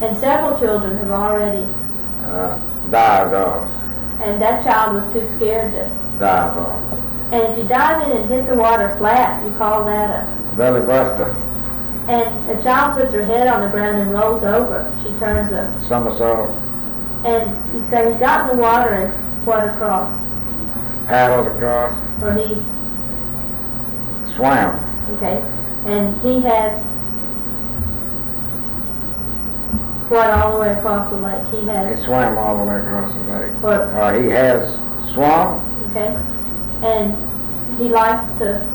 And several children have already dived off. And that child was too scared to dive off. And if you dive in and hit the water flat, you call that a belly buster. And a child puts her head on the ground and rolls over. She turns a somersault. And he said he got in the water and what across? Paddled across. Or he swam. Okay. And he has what all the way across the lake? He swam all the way across the lake. Or he has swum. Okay. And he likes to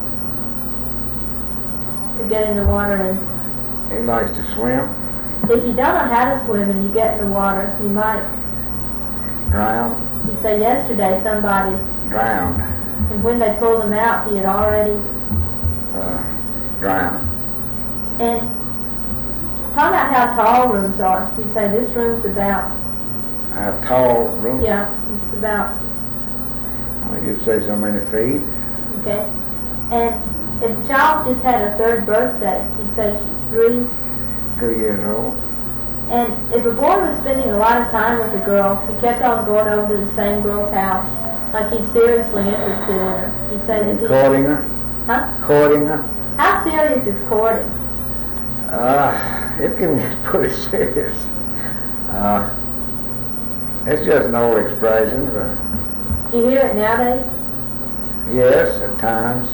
get in the water and he likes to swim. If you don't know how to swim and you get in the water, you might drown. You say yesterday somebody drowned. And when they pulled him out, he had already drowned. And talk about how tall rooms are. You say this room's about a tall room? Yeah, it's about you'd say so many feet. Okay. And if the child just had her third birthday, you'd say she's 3 years old. And if a boy was spending a lot of time with a girl, he kept on going over to the same girl's house, like he's seriously interested in her. You'd say that courting her? Huh? Courting her? How serious is courting? It can get pretty serious. It's just an old expression. Do you hear it nowadays? Yes, at times.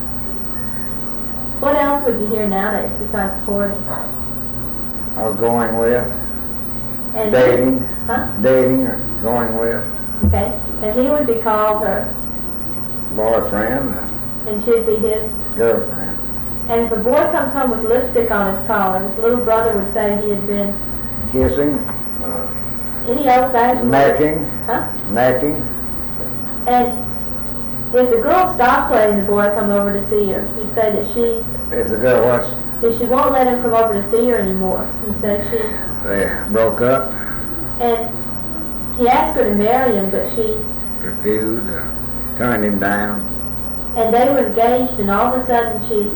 What else would you hear nowadays besides courting? Or going with. And dating. Huh? Dating or going with. Okay. And he would be called her boyfriend. And she'd be his girlfriend. And if a boy comes home with lipstick on his collar, his little brother would say he had been kissing. Any old-fashioned necking. Huh? Necking. And if the girl stopped playing, the boy come over to see her. You say that she. If the girl what? If she won't let him come over to see her anymore. You say she. They broke up. And he asked her to marry him, but she refused. Turned him down. And they were engaged, and all of a sudden she.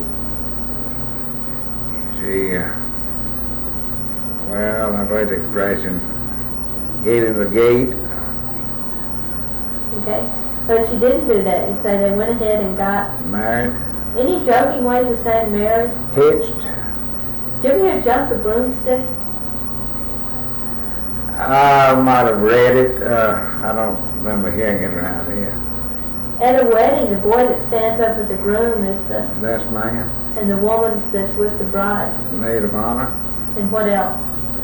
Well, I've heard the expression. Gave him the gate. Okay. But she didn't do that. You say they went ahead and got married. Any joking ways of saying married? Hitched. Did you ever hear jump the broomstick? I might have read it. I don't remember hearing it around here. At a wedding, the boy that stands up with the groom is the best man. And the woman that's with the bride. Maid of honor. And what else?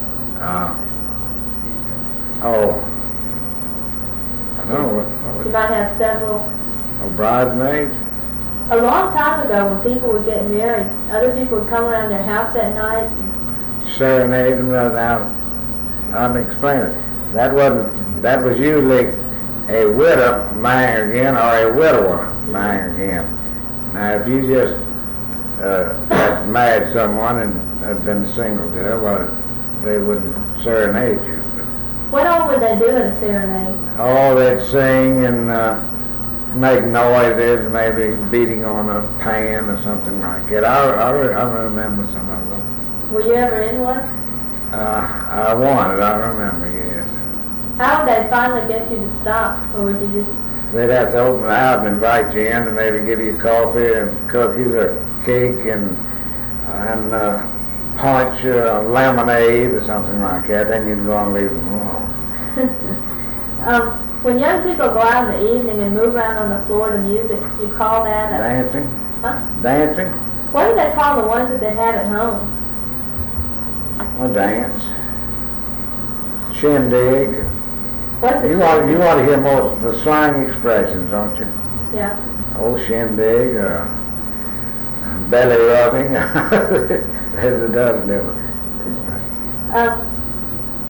I don't know what you might have several. Bridesmaids. A long time ago, when people would get married, other people would come around their house at night. And serenade them without. I'm explaining. That was usually a widow marrying again or a widower marrying again. Now, if you just had married someone and had been single there, well, they wouldn't serenade you. What all would they do in a serenade? Oh, they'd sing and make noises, maybe beating on a pan or something like that. I remember some of them. Were you ever in one? I wanted, I remember, yes. How would they finally get you to stop, or would you just... They'd have to open the house and invite you in and maybe give you coffee and cookies or cake and punch lemonade or something like that. Then you'd go and leave them alone. When young people go out in the evening and move around on the floor to music, you call that a... Dancing? Huh? Dancing? What do they call the ones that they have at home? A dance. Shindig. What's it? You want to hear more of the slang expressions, don't you? Yeah. Oh, shindig, belly rubbing. There's a dozen of them.